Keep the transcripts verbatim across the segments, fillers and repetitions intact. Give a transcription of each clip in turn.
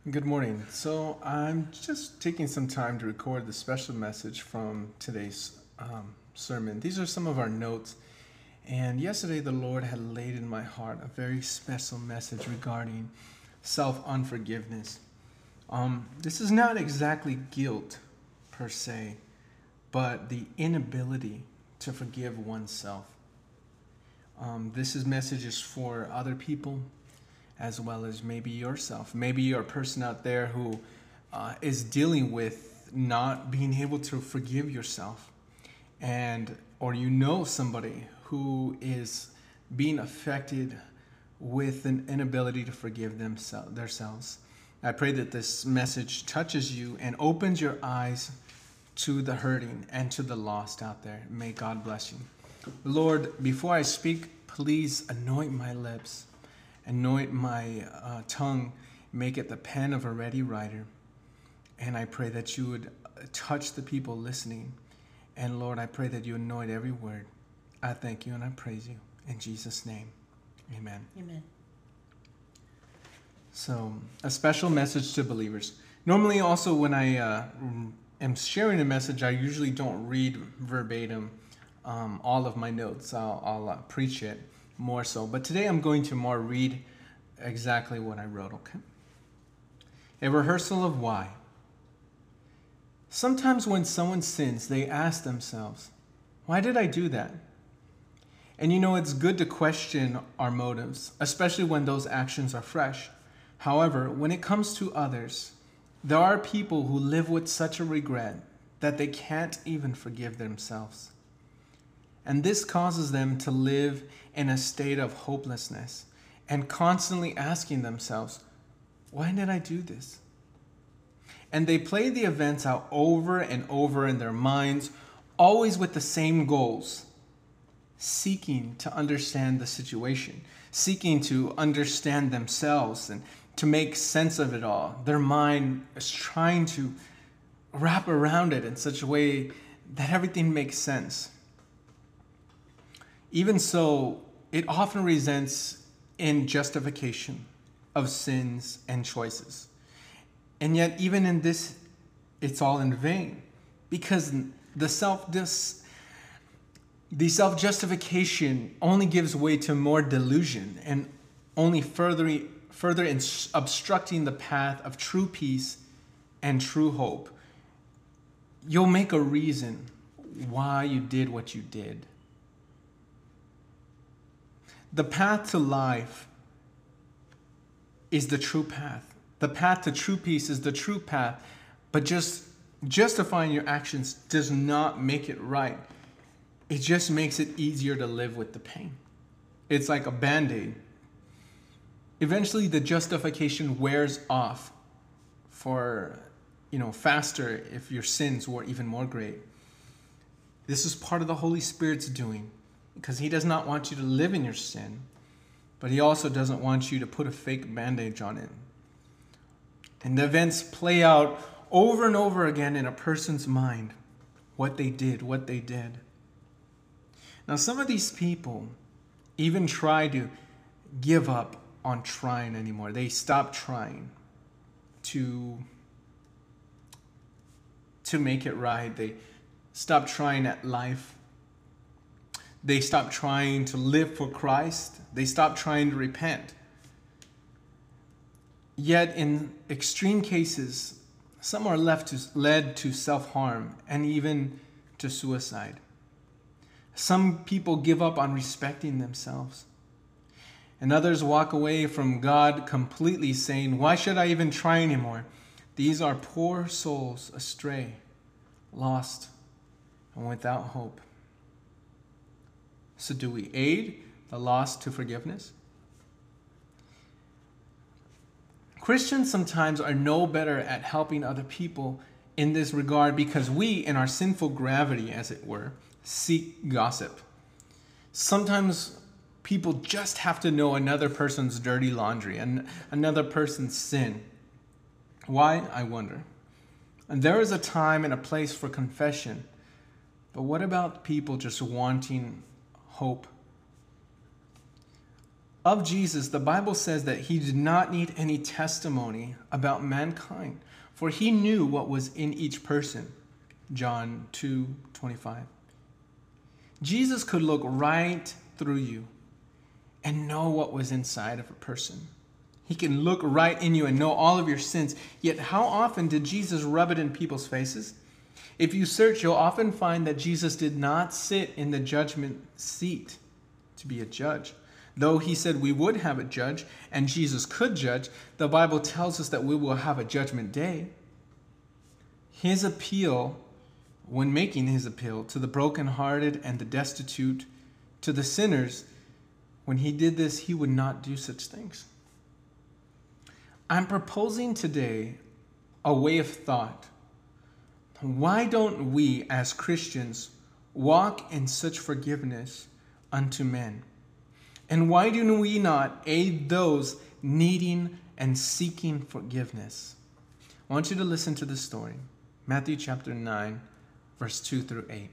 Good morning. So I'm just taking some time to record the special message from today's um, sermon. These are some of our notes. And yesterday the Lord had laid in my heart a very special message regarding self-unforgiveness. Um, this is not exactly guilt per se, but the inability to forgive oneself. Um, this is messages for other people, as well as maybe yourself. Maybe you're a person out there who uh, is dealing with not being able to forgive yourself, and or you know somebody who is being affected with an inability to forgive themselves themselves. I pray that this message touches you and opens your eyes to the hurting and to the lost out there. May God bless you. Lord, before I speak, please anoint my lips. Anoint my uh, tongue, make it the pen of a ready writer. And I pray that you would touch the people listening. And Lord, I pray that you anoint every word. I thank you and I praise you. In Jesus' name, amen. Amen. So, a special message to believers. Normally also when I uh, am sharing a message, I usually don't read verbatim um, all of my notes. I'll, I'll uh, preach it more so. But today I'm going to more read exactly what I wrote, okay? A rehearsal of why. Sometimes when someone sins, they ask themselves, why did I do that? And you know, it's good to question our motives, especially when those actions are fresh. However, when it comes to others, there are people who live with such a regret that they can't even forgive themselves. And this causes them to live in a state of hopelessness and constantly asking themselves, why did I do this? And they play the events out over and over in their minds, always with the same goals, seeking to understand the situation, seeking to understand themselves and to make sense of it all. Their mind is trying to wrap around it in such a way that everything makes sense. Even so, it often results in justification of sins and choices. And yet, even in this, it's all in vain, because the self dis, the self-justification only gives way to more delusion and only further, further obstructing the path of true peace and true hope. You'll make a reason why you did what you did. The path to life is the true path. The path to true peace is the true path. But just justifying your actions does not make it right. It just makes it easier to live with the pain. It's like a Band-Aid. Eventually the justification wears off for, you know, faster if your sins were even more great. This is part of the Holy Spirit's doing, because he does not want you to live in your sin, but he also doesn't want you to put a fake bandage on it. And the events play out over and over again in a person's mind, what they did, what they did. Now, some of these people even try to give up on trying anymore. They stop trying to, to make it right. They stop trying at life. They stop trying to live for Christ. They stop trying to repent. Yet in extreme cases, some are left to, led to self-harm and even to suicide. Some people give up on respecting themselves. And others walk away from God completely, saying, why should I even try anymore? These are poor souls astray, lost, and without hope. So do we aid the lost to forgiveness? Christians sometimes are no better at helping other people in this regard because we, in our sinful gravity, as it were, seek gossip. Sometimes people just have to know another person's dirty laundry and another person's sin. Why, I wonder. And there is a time and a place for confession, but what about people just wanting hope? Of Jesus, the Bible says that he did not need any testimony about mankind, for he knew what was in each person. John two twenty-five. Jesus could look right through you and know what was inside of a person. He can look right in you and know all of your sins. Yet how often did Jesus rub it in people's faces? If you search, you'll often find that Jesus did not sit in the judgment seat to be a judge. Though he said we would have a judge and Jesus could judge, the Bible tells us that we will have a judgment day. His appeal, when making his appeal to the brokenhearted and the destitute, to the sinners, when he did this, he would not do such things. I'm proposing today a way of thought. Why don't we as Christians walk in such forgiveness unto men? And why do we not aid those needing and seeking forgiveness? I want you to listen to this story. Matthew chapter nine, verse two through eight.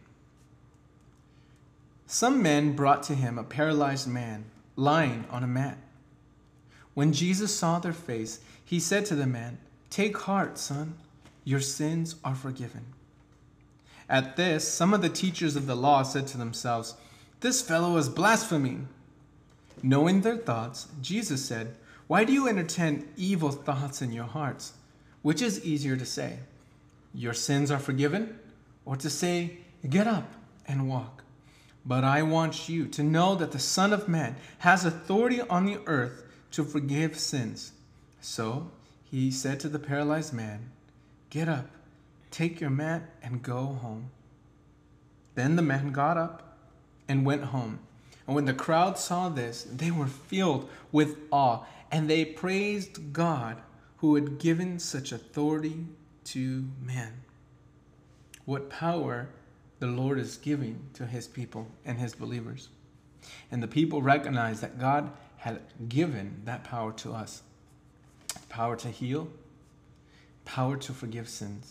Some men brought to him a paralyzed man lying on a mat. When Jesus saw their face, he said to the man, "Take heart, son, your sins are forgiven." At this, some of the teachers of the law said to themselves, "This fellow is blaspheming." Knowing their thoughts, Jesus said, "Why do you entertain evil thoughts in your hearts? Which is easier to say, 'Your sins are forgiven,' or to say, 'Get up and walk'? But I want you to know that the Son of Man has authority on the earth to forgive sins." So he said to the paralyzed man, "Get up, take your mat, and go home." Then the man got up and went home. And when the crowd saw this, they were filled with awe, and they praised God who had given such authority to men. What power the Lord is giving to his people and his believers. And the people recognized that God had given that power to us. Power to heal, power to forgive sins.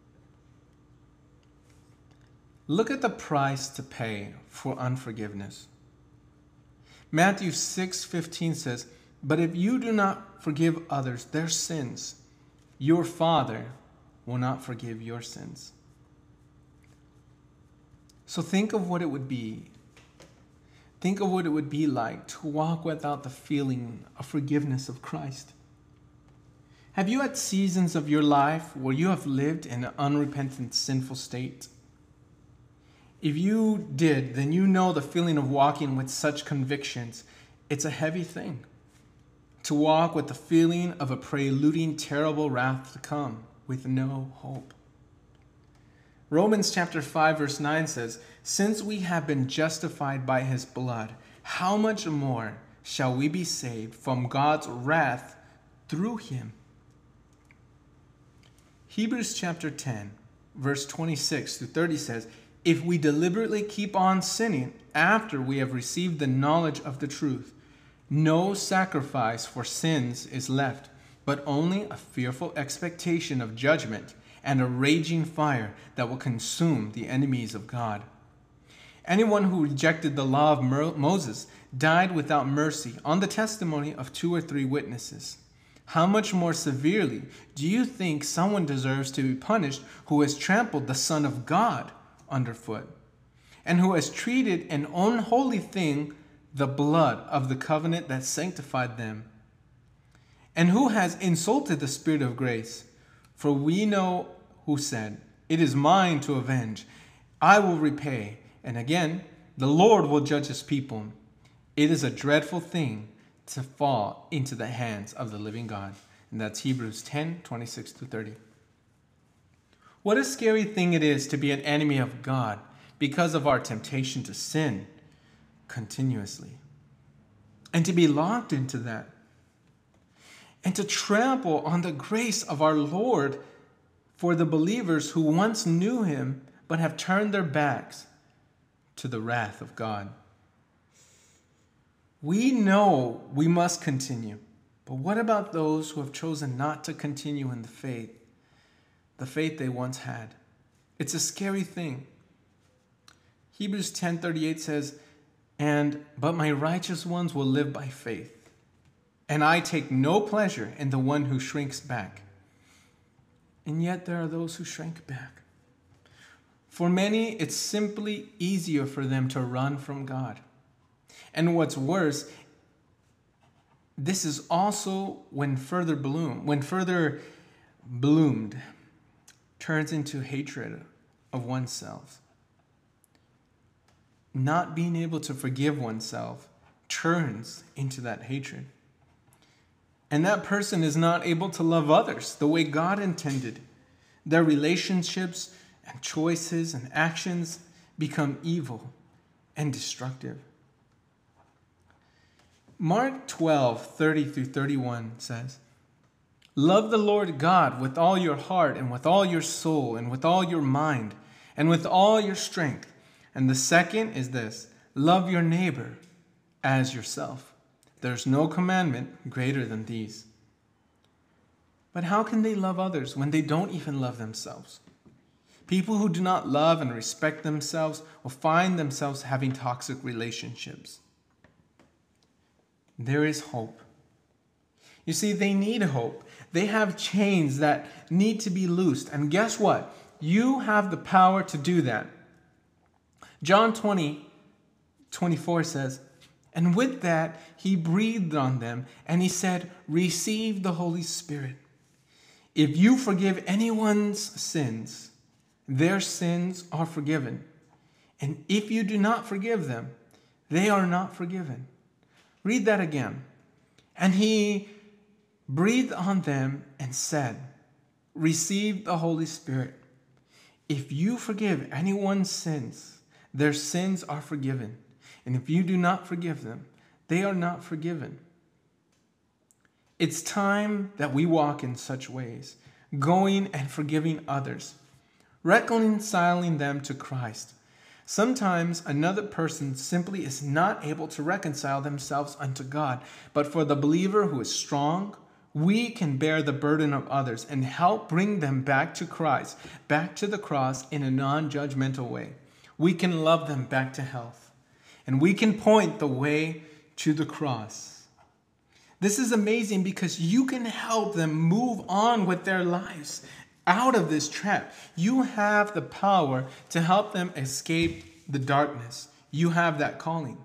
Look at the price to pay for unforgiveness. Matthew six fifteen says, "But if you do not forgive others their sins, your Father will not forgive your sins." So think of what it would be. Think of what it would be like to walk without the feeling of forgiveness of Christ. Have you had seasons of your life where you have lived in an unrepentant, sinful state? If you did, then you know the feeling of walking with such convictions. It's a heavy thing. To walk with the feeling of a preluding terrible wrath to come with no hope. Romans chapter five verse nine says, "Since we have been justified by his blood, how much more shall we be saved from God's wrath through him?" Hebrews chapter ten verse twenty-six through thirty says, "If we deliberately keep on sinning after we have received the knowledge of the truth, no sacrifice for sins is left, but only a fearful expectation of judgment and a raging fire that will consume the enemies of God." Anyone who rejected the law of Moses died without mercy on the testimony of two or three witnesses. How much more severely do you think someone deserves to be punished who has trampled the Son of God underfoot, and who has treated an unholy thing, the blood of the covenant that sanctified them, and who has insulted the Spirit of grace? For we know who said, "It is mine to avenge, I will repay," and again, "The Lord will judge his people." It is a dreadful thing to fall into the hands of the living God. And that's Hebrews ten, twenty-six to thirty. What a scary thing it is to be an enemy of God because of our temptation to sin continuously. And to be locked into that. And to trample on the grace of our Lord for the believers who once knew him but have turned their backs to the wrath of God. We know we must continue, but what about those who have chosen not to continue in the faith, the faith they once had? It's a scary thing. Hebrews ten thirty-eight says, And but my righteous ones will live by faith. And I take no pleasure in the one who shrinks back. And yet there are those who shrink back. For many, it's simply easier for them to run from God. And what's worse, this is also when further bloom, when further bloomed, turns into hatred of oneself. Not being able to forgive oneself turns into that hatred. And that person is not able to love others the way God intended. Their relationships and choices and actions become evil and destructive. Mark twelve, thirty through thirty-one says, "Love the Lord God with all your heart and with all your soul and with all your mind and with all your strength. And the second is this, love your neighbor as yourself. There's no commandment greater than these." But how can they love others when they don't even love themselves? People who do not love and respect themselves will find themselves having toxic relationships. There is hope. You see, they need hope. They have chains that need to be loosed. And guess what? You have the power to do that. John twenty, twenty-four says, "And with that, he breathed on them, and he said, 'Receive the Holy Spirit. If you forgive anyone's sins, their sins are forgiven. And if you do not forgive them, they are not forgiven.'" Read that again. "And he breathed on them and said, 'Receive the Holy Spirit. If you forgive anyone's sins, their sins are forgiven. And if you do not forgive them, they are not forgiven.'" It's time that we walk in such ways, going and forgiving others, reconciling them to Christ. Sometimes another person simply is not able to reconcile themselves unto God. But for the believer who is strong, we can bear the burden of others and help bring them back to Christ, back to the cross in a non-judgmental way. We can love them back to health. And we can point the way to the cross. This is amazing because you can help them move on with their lives out of this trap. You have the power to help them escape the darkness. You have that calling.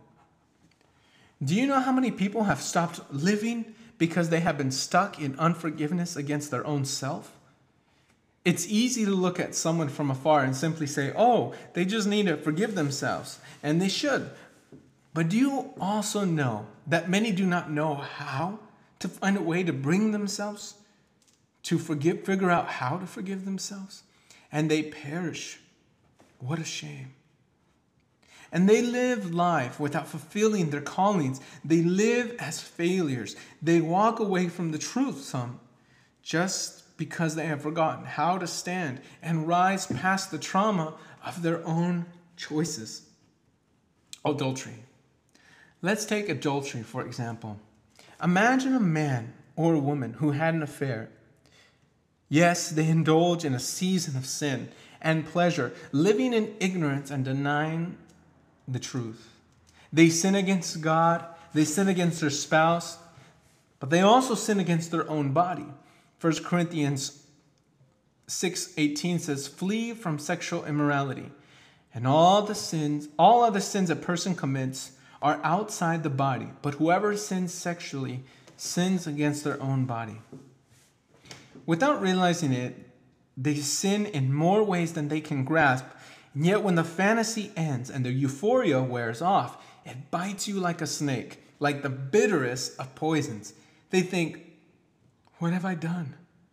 Do you know how many people have stopped living because they have been stuck in unforgiveness against their own self? It's easy to look at someone from afar and simply say, "Oh, they just need to forgive themselves," and they should. But do you also know that many do not know how to find a way to bring themselves to forgive, figure out how to forgive themselves? And they perish. What a shame. And they live life without fulfilling their callings. They live as failures. They walk away from the truth, some, just because they have forgotten how to stand and rise past the trauma of their own choices. Adultery. Let's take adultery, for example. Imagine a man or a woman who had an affair. Yes, they indulge in a season of sin and pleasure, living in ignorance and denying the truth. They sin against God, they sin against their spouse, but they also sin against their own body. First Corinthians six eighteen says, "Flee from sexual immorality, and all the sins, all other sins a person commits are outside the body, but whoever sins sexually sins against their own body." Without realizing it, they sin in more ways than they can grasp. And yet when the fantasy ends and the euphoria wears off, it bites you like a snake, like the bitterest of poisons. They think, "What have I done?"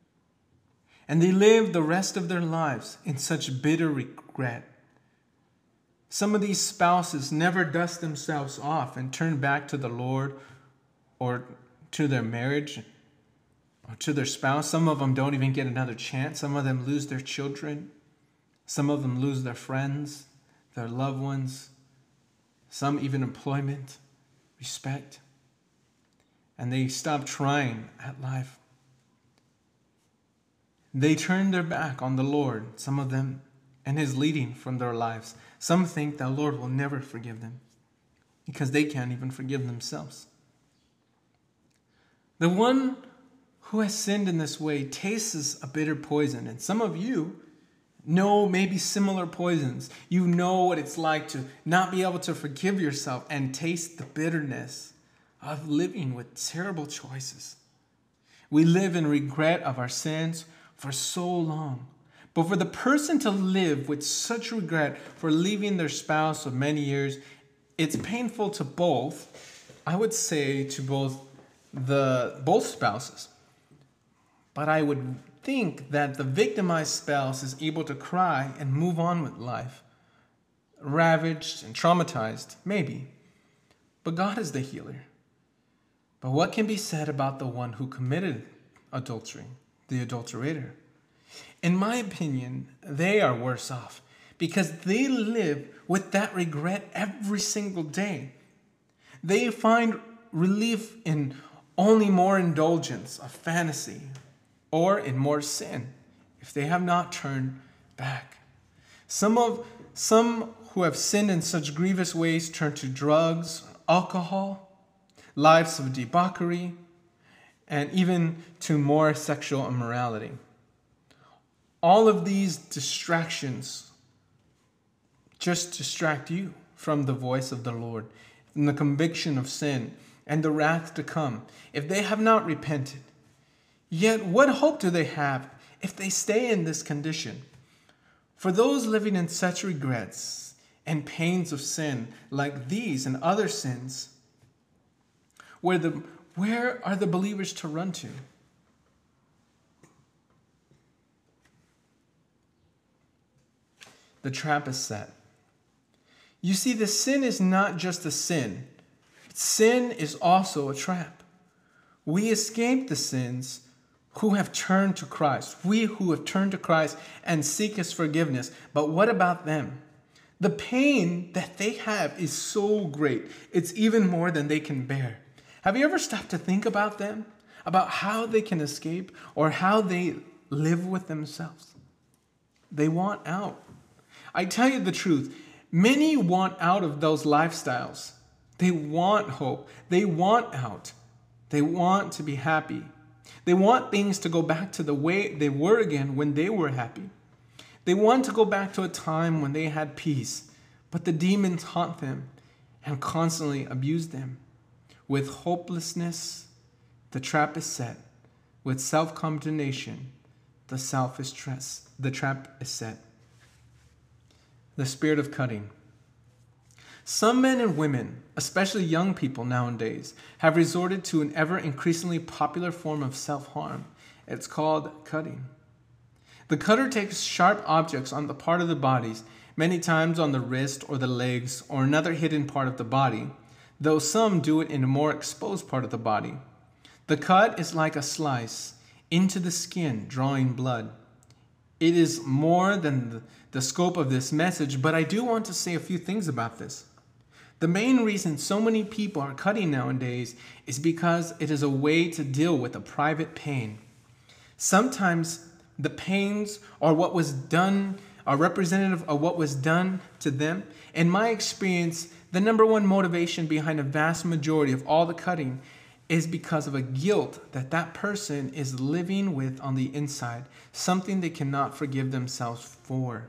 And they live the rest of their lives in such bitter regret. Some of these spouses never dust themselves off and turn back to the Lord or to their marriage or to their spouse. Some of them don't even get another chance. Some of them lose their children. Some of them lose their friends, their loved ones. Some even employment, respect. And they stop trying at life. They turn their back on the Lord, some of them, and his leading from their lives. Some think the Lord will never forgive them. because they can't even forgive themselves. The one who has sinned in this way tastes a bitter poison, and some of you know maybe similar poisons. You know what it's like to not be able to forgive yourself and taste the bitterness of living with terrible choices. We live in regret of our sins for so long. But for the person to live with such regret for leaving their spouse of many years, it's painful to both, I would say to both the both spouses. But I would think that the victimized spouse is able to cry and move on with life. Ravaged and traumatized, maybe. But God is the healer. But what can be said about the one who committed adultery, the adulterator? In my opinion, they are worse off because they live with that regret every single day. They find relief in only more indulgence of fantasy or in more sin if they have not turned back. Some of some who have sinned in such grievous ways turn to drugs, alcohol, lives of debauchery, and even to more sexual immorality. All of these distractions just distract you from the voice of the Lord, from the conviction of sin and the wrath to come, if they have not repented. Yet what hope do they have if they stay in this condition? For those living in such regrets and pains of sin like these and other sins, where the where are the believers to run to? The trap is set. You see, the sin is not just a sin. Sin is also a trap. We escape the sins who have turned to Christ. We who have turned to Christ and seek his forgiveness. But what about them? The pain that they have is so great. It's even more than they can bear. Have you ever stopped to think about them? About how they can escape or how they live with themselves? They want out. I tell you the truth, many want out of those lifestyles. They want hope. They want out. They want to be happy. They want things to go back to the way they were again when they were happy. They want to go back to a time when they had peace, but the demons haunt them and constantly abuse them. With hopelessness, the trap is set. With self-condemnation, the self is tra- the trap is set. The spirit of cutting. Some men and women, especially young people nowadays, have resorted to an ever increasingly popular form of self-harm. It's called cutting. The cutter takes sharp objects on the part of the bodies, many times on the wrist or the legs or another hidden part of the body, though some do it in a more exposed part of the body. The cut is like a slice into the skin, drawing blood. It is more than the, the scope of this message, but I do want to say a few things about this. The main reason so many people are cutting nowadays is because it is a way to deal with a private pain. Sometimes the pains or what was done are representative of what was done to them. In my experience, the number one motivation behind a vast majority of all the cutting is because of a guilt that that person is living with on the inside, something they cannot forgive themselves for.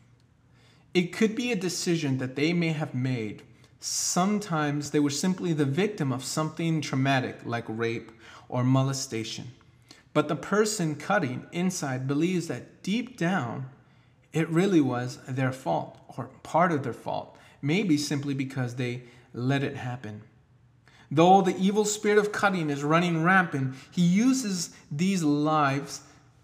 It could be a decision that they may have made. Sometimes they were simply the victim of something traumatic like rape or molestation. But the person cutting inside believes that deep down, it really was their fault or part of their fault, maybe simply because they let it happen. Though the evil spirit of cutting is running rampant, he uses these lives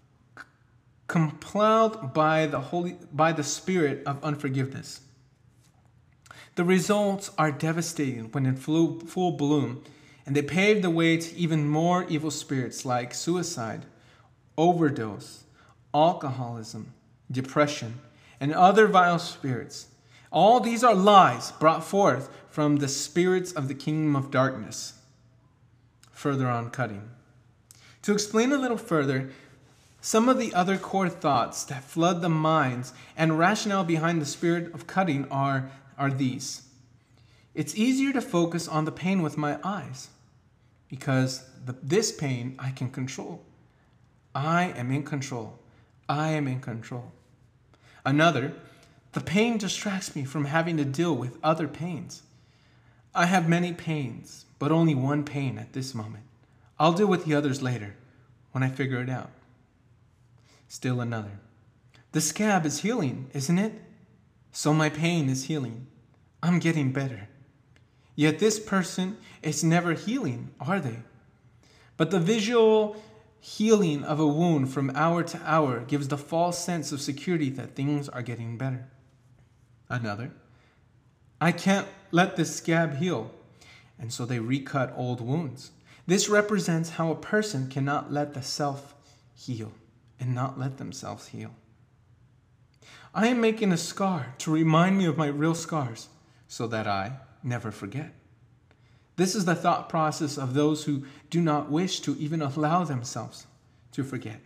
compelled by the holy, by the spirit of unforgiveness. The results are devastating when in full, full bloom, and they pave the way to even more evil spirits like suicide, overdose, alcoholism, depression, and other vile spirits. All these are lies brought forth from the spirits of the kingdom of darkness. Further on cutting. To explain a little further, some of the other core thoughts that flood the minds and rationale behind the spirit of cutting are, are these. It's easier to focus on the pain with my eyes because the, this pain I can control. I am in control. I am in control. Another, the pain distracts me from having to deal with other pains. I have many pains, but only one pain at this moment. I'll deal with the others later when I figure it out. Still another. The scab is healing, isn't it? So my pain is healing. I'm getting better. Yet this person is never healing, are they? But the visual healing of a wound from hour to hour gives the false sense of security that things are getting better. Another. I can't let this scab heal. And so they recut old wounds. This represents how a person cannot let the self heal and not let themselves heal. I am making a scar to remind me of my real scars so that I never forget. This is the thought process of those who do not wish to even allow themselves to forget.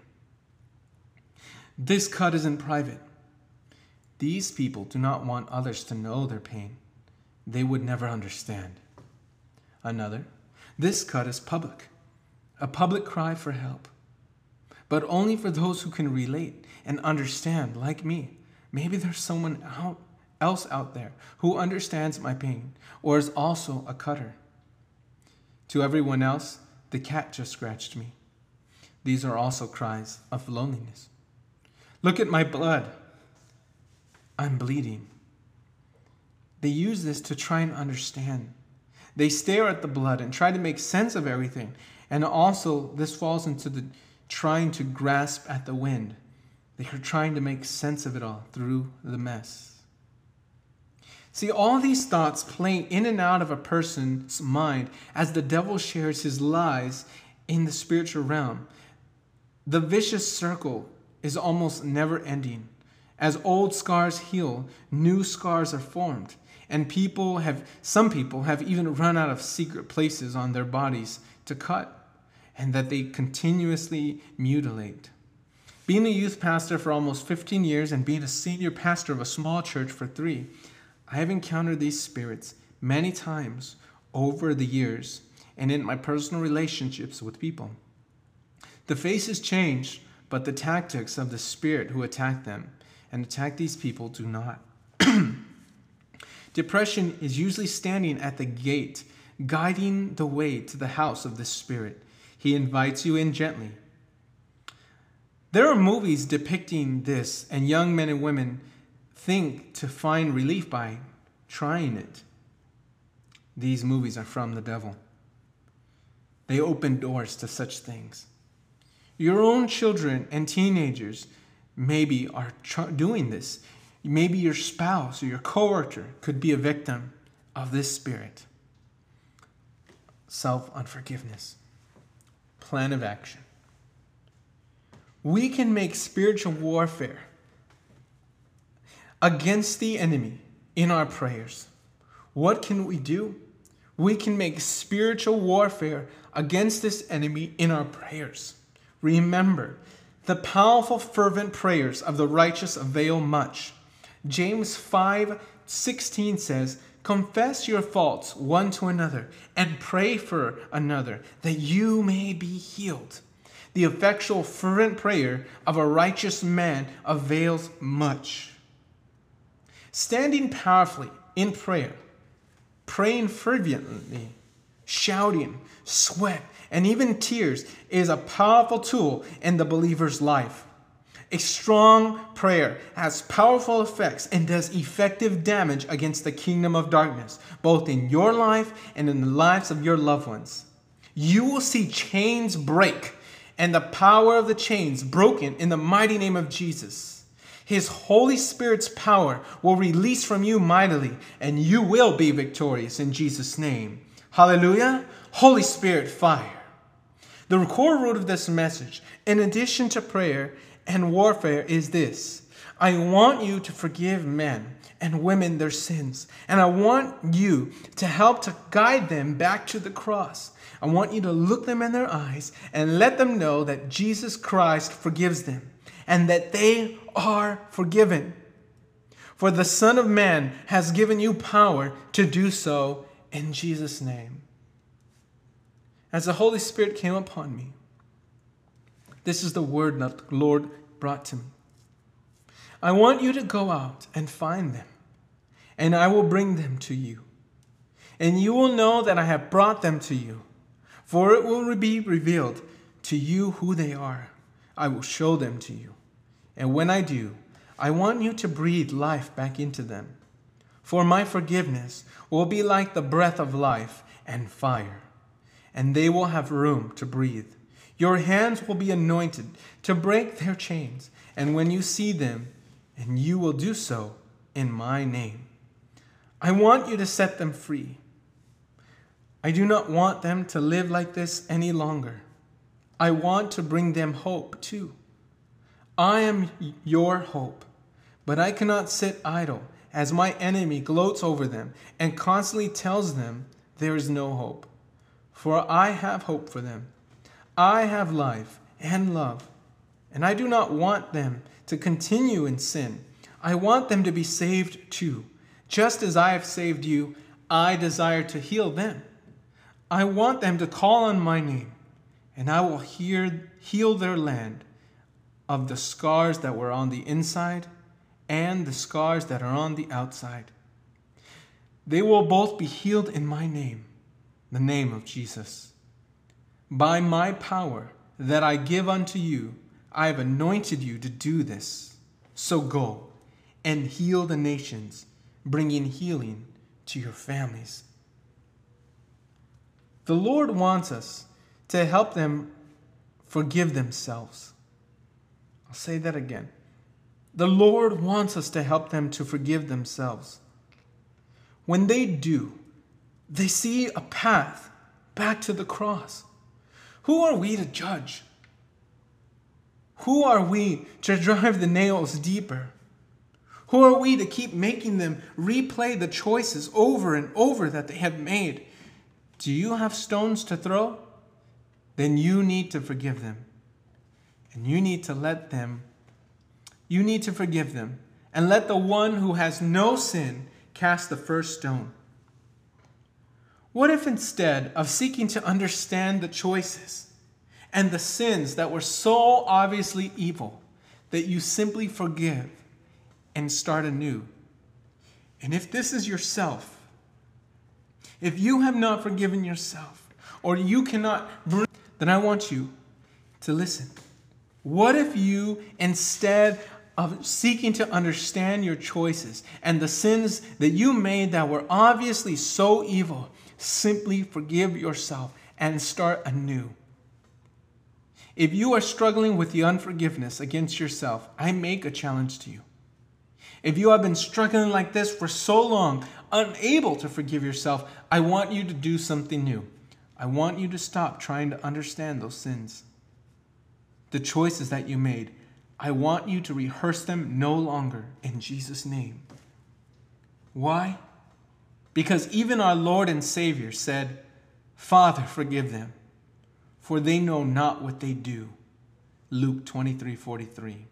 This cut is in private. These people do not want others to know their pain. They would never understand. Another, this cut is public, a public cry for help, but only for those who can relate and understand, like me. Maybe there's someone out, else out there who understands my pain or is also a cutter. To everyone else, the cat just scratched me. These are also cries of loneliness. Look at my blood. I'm bleeding. They use this to try and understand. They stare at the blood and try to make sense of everything. And also, this falls into the trying to grasp at the wind. They are trying to make sense of it all through the mess. See, all these thoughts play in and out of a person's mind as the devil shares his lies in the spiritual realm. The vicious circle is almost never ending. As old scars heal, new scars are formed. And people have, some people have even run out of secret places on their bodies to cut, and that they continuously mutilate. Being a youth pastor for almost fifteen years and being a senior pastor of a small church for three, I have encountered these spirits many times over the years and in my personal relationships with people. The faces change, but the tactics of the spirit who attack them and attack these people do not. Depression is usually standing at the gate, guiding the way to the house of the spirit. He invites you in gently. There are movies depicting this, and young men and women think to find relief by trying it. These movies are from the devil. They open doors to such things. Your own children and teenagers maybe are tr- doing this. Maybe your spouse or your coworker could be a victim of this spirit. Self-unforgiveness. Plan of action. We can make spiritual warfare against the enemy in our prayers. What can we do? We can make spiritual warfare against this enemy in our prayers. Remember, the powerful, fervent prayers of the righteous avail much. James five sixteen says, confess your faults one to another and pray for another that you may be healed. The effectual, fervent prayer of a righteous man avails much. Standing powerfully in prayer, praying fervently, shouting, sweat, and even tears is a powerful tool in the believer's life. A strong prayer has powerful effects and does effective damage against the kingdom of darkness, both in your life and in the lives of your loved ones. You will see chains break and the power of the chains broken in the mighty name of Jesus. His Holy Spirit's power will release from you mightily, and you will be victorious in Jesus' name. Hallelujah. Holy Spirit fire. The core root of this message, in addition to prayer and warfare, is this. I want you to forgive men and women their sins. And I want you to help to guide them back to the cross. I want you to look them in their eyes and let them know that Jesus Christ forgives them and that they are forgiven. For the Son of Man has given you power to do so in Jesus' name. As the Holy Spirit came upon me, this is the word that the Lord brought to me. I want you to go out and find them, and I will bring them to you. And you will know that I have brought them to you, for it will be revealed to you who they are. I will show them to you. And when I do, I want you to breathe life back into them. For my forgiveness will be like the breath of life and fire, and they will have room to breathe. Your hands will be anointed to break their chains, and when you see them, and you will do so in my name. I want you to set them free. I do not want them to live like this any longer. I want to bring them hope too. I am your hope, but I cannot sit idle as my enemy gloats over them and constantly tells them there is no hope. For I have hope for them. I have life and love, and I do not want them to continue in sin. I want them to be saved too. Just as I have saved you, I desire to heal them. I want them to call on my name, and I will hear, heal their land of the scars that were on the inside and the scars that are on the outside. They will both be healed in my name, the name of Jesus. By my power that I give unto you, I have anointed you to do this. So go and heal the nations, bringing healing to your families. The Lord wants us to help them forgive themselves. I'll say that again. The Lord wants us to help them to forgive themselves. When they do, they see a path back to the cross. Who are we to judge? Who are we to drive the nails deeper? Who are we to keep making them replay the choices over and over that they have made? Do you have stones to throw? Then you need to forgive them. And you need to let them, you need to forgive them. And let the one who has no sin cast the first stone. What if instead of seeking to understand the choices and the sins that were so obviously evil, that you simply forgive and start anew? And if this is yourself, if you have not forgiven yourself, or you cannot bring, then I want you to listen. What if you, instead of seeking to understand your choices and the sins that you made that were obviously so evil, simply forgive yourself and start anew? If you are struggling with the unforgiveness against yourself, I make a challenge to you. If you have been struggling like this for so long, unable to forgive yourself, I want you to do something new. I want you to stop trying to understand those sins. The choices that you made, I want you to rehearse them no longer in Jesus' name. Why? Because even our Lord and Savior said, Father, forgive them, for they know not what they do. Luke twenty-three forty-three.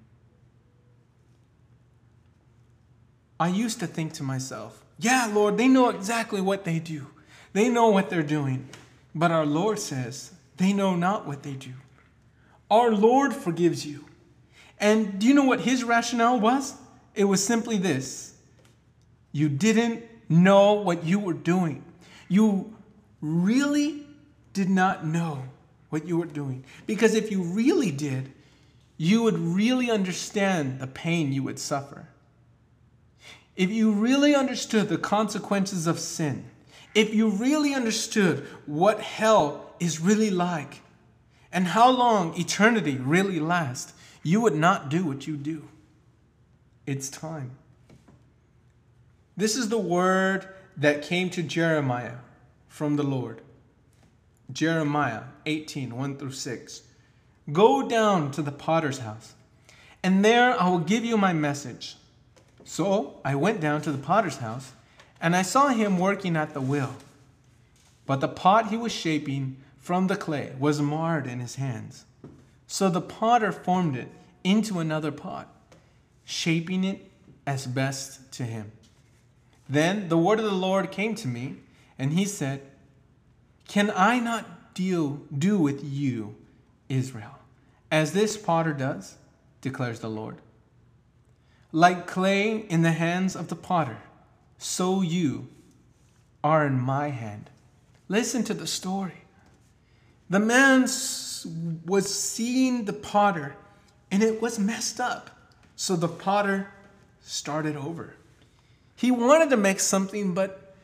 I used to think to myself, yeah, Lord, they know exactly what they do. They know what they're doing. But our Lord says, they know not what they do. Our Lord forgives you. And do you know what his rationale was? It was simply this. You didn't know what you were doing. You really did not know what you were doing. Because if you really did, you would really understand the pain you would suffer. If you really understood the consequences of sin, if you really understood what hell is really like and how long eternity really lasts, you would not do what you do. It's time. This is the word that came to Jeremiah from the Lord. Jeremiah eighteen, one through six. Go down to the potter's house, and there I will give you my message. So I went down to the potter's house, and I saw him working at the wheel. But the pot he was shaping from the clay was marred in his hands. So the potter formed it into another pot, shaping it as best to him. Then the word of the Lord came to me, and he said, "Can I not deal do with you, Israel, as this potter does?" declares the Lord. "Like clay in the hands of the potter, so you are in my hand." Listen to the story. The man was seeing the potter, and it was messed up. So the potter started over. He wanted to make something, but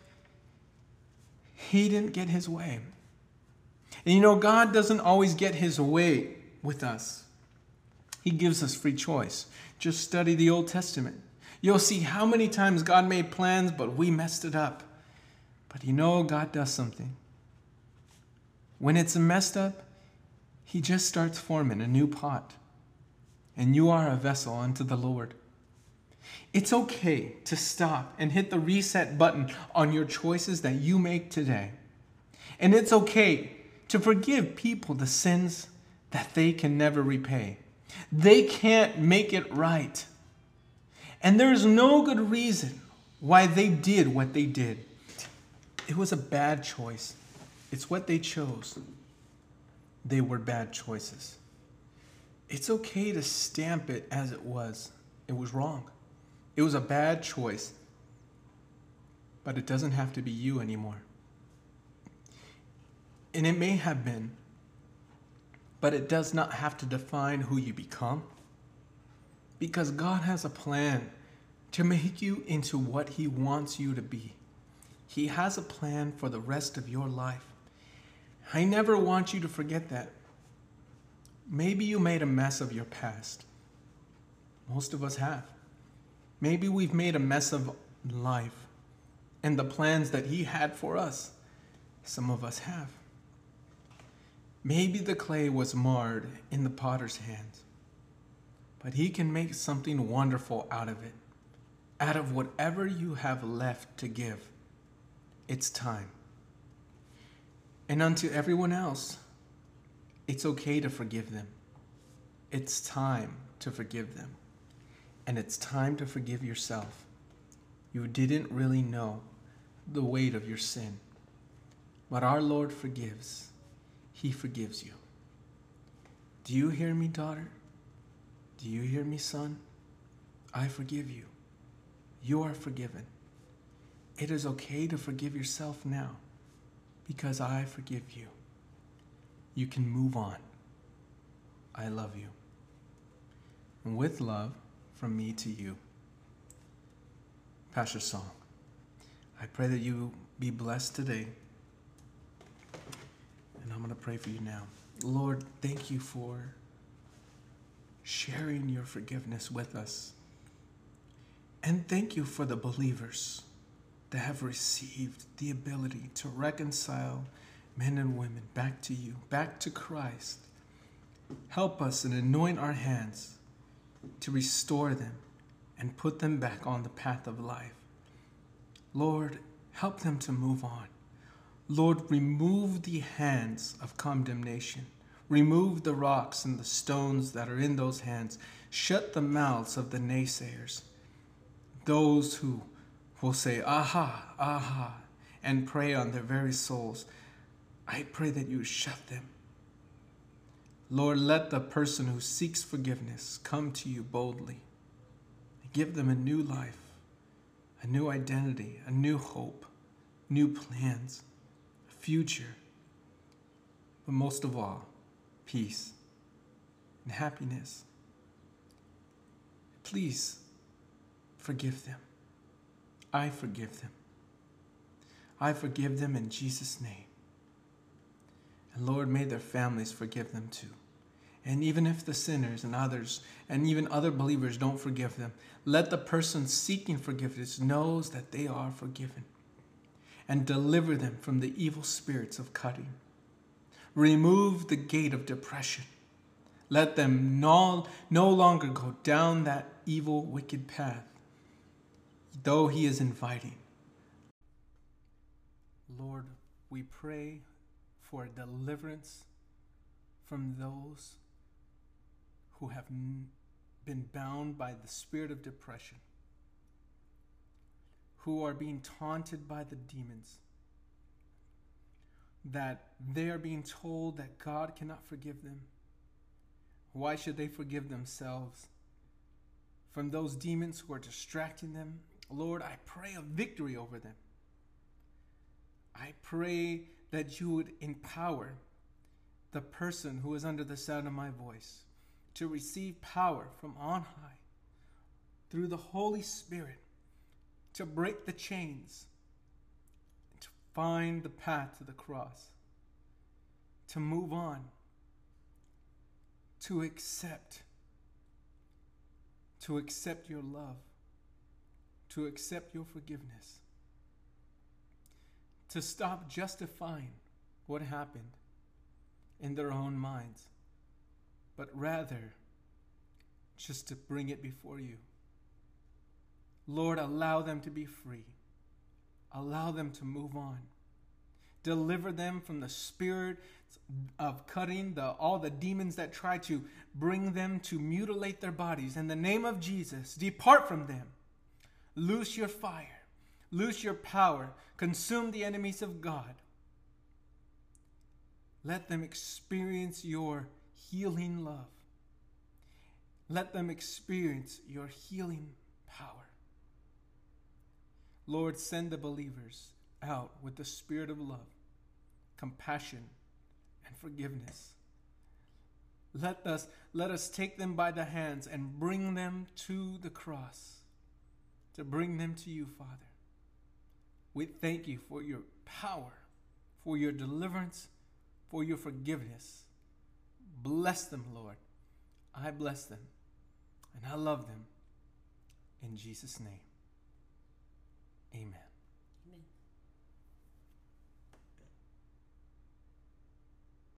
he didn't get his way. And you know, God doesn't always get his way with us. He gives us free choice. Just study the Old Testament. You'll see how many times God made plans, but we messed it up. But you know, God does something. When it's messed up, he just starts forming a new pot. And you are a vessel unto the Lord. It's okay to stop and hit the reset button on your choices that you make today. And it's okay to forgive people the sins that they can never repay. They can't make it right. And there's no good reason why they did what they did. It was a bad choice. It's what they chose. They were bad choices. It's okay to stamp it as it was. It was wrong. It was a bad choice. But it doesn't have to be you anymore. And it may have been, but it does not have to define who you become. Because God has a plan to make you into what he wants you to be. He has a plan for the rest of your life. I never want you to forget that. Maybe you made a mess of your past. Most of us have. Maybe we've made a mess of life and the plans that he had for us. Some of us have. Maybe the clay was marred in the potter's hands, but he can make something wonderful out of it, out of whatever you have left to give. It's time. And unto everyone else, it's okay to forgive them. It's time to forgive them. And it's time to forgive yourself. You didn't really know the weight of your sin. But our Lord forgives. He forgives you. Do you hear me, daughter? Do you hear me, son? I forgive you. You are forgiven. It is okay to forgive yourself now because I forgive you. You can move on. I love you. And with love from me to you. Pastor Song, I pray that you be blessed today. And I'm going to pray for you now. Lord, thank you for sharing your forgiveness with us. And thank you for the believers that have received the ability to reconcile men and women back to you, back to Christ. Help us and anoint our hands to restore them and put them back on the path of life. Lord, help them to move on. Lord, remove the hands of condemnation. Remove the rocks and the stones that are in those hands. Shut the mouths of the naysayers. Those who will say, aha, aha, and prey on their very souls. I pray that you shut them. Lord, let the person who seeks forgiveness come to you boldly. Give them a new life, a new identity, a new hope, new plans, a future. But most of all, peace and happiness. Please forgive them. I forgive them. I forgive them in Jesus' name. And Lord, may their families forgive them too. And even if the sinners and others and even other believers don't forgive them, let the person seeking forgiveness knows that they are forgiven. And deliver them from the evil spirits of cutting. Remove the gate of depression. Let them no, no longer go down that evil, wicked path, though he is inviting. Lord, we pray for deliverance from those who have been bound by the spirit of depression. who are being taunted by the demons, that they are being told that God cannot forgive them. Why should they forgive themselves from those demons who are distracting them? Lord, I pray a victory over them. I pray that you would empower the person who is under the sound of my voice to receive power from on high through the Holy Spirit to break the chains, to find the path to the cross, to move on, to accept, to accept your love, to accept your forgiveness, to stop justifying what happened in their own minds, but rather just to bring it before you. Lord, allow them to be free. Allow them to move on. Deliver them from the spirit of cutting, the, all the demons that try to bring them to mutilate their bodies. In the name of Jesus, depart from them. Loose your fire. Loose your power. Consume the enemies of God. Let them experience your healing love. Let them experience your healing power. Lord, send the believers out with the spirit of love, compassion, and forgiveness. Let us, let us take them by the hands and bring them to the cross, to bring them to you, Father. We thank you for your power, for your deliverance, for your forgiveness. Bless them, Lord. I bless them, and I love them. In Jesus' name, amen.